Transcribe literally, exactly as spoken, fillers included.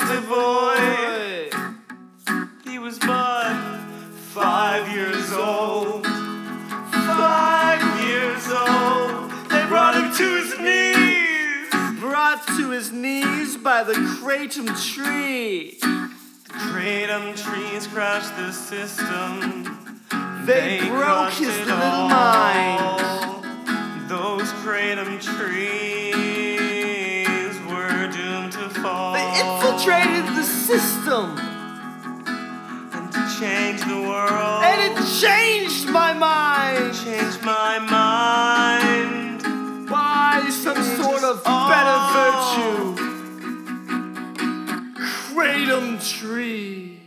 a boy. He was but five years old. Five years old. They brought him to his knees. Brought to his knees by the kratom tree. The kratom trees crushed the system. They, they broke his little all. mind. Those kratom trees were doomed to fall. They infiltrated the system. And to change the world. And it changed my mind. Changed my mind. By some sort of all. better virtue. Kratom tree.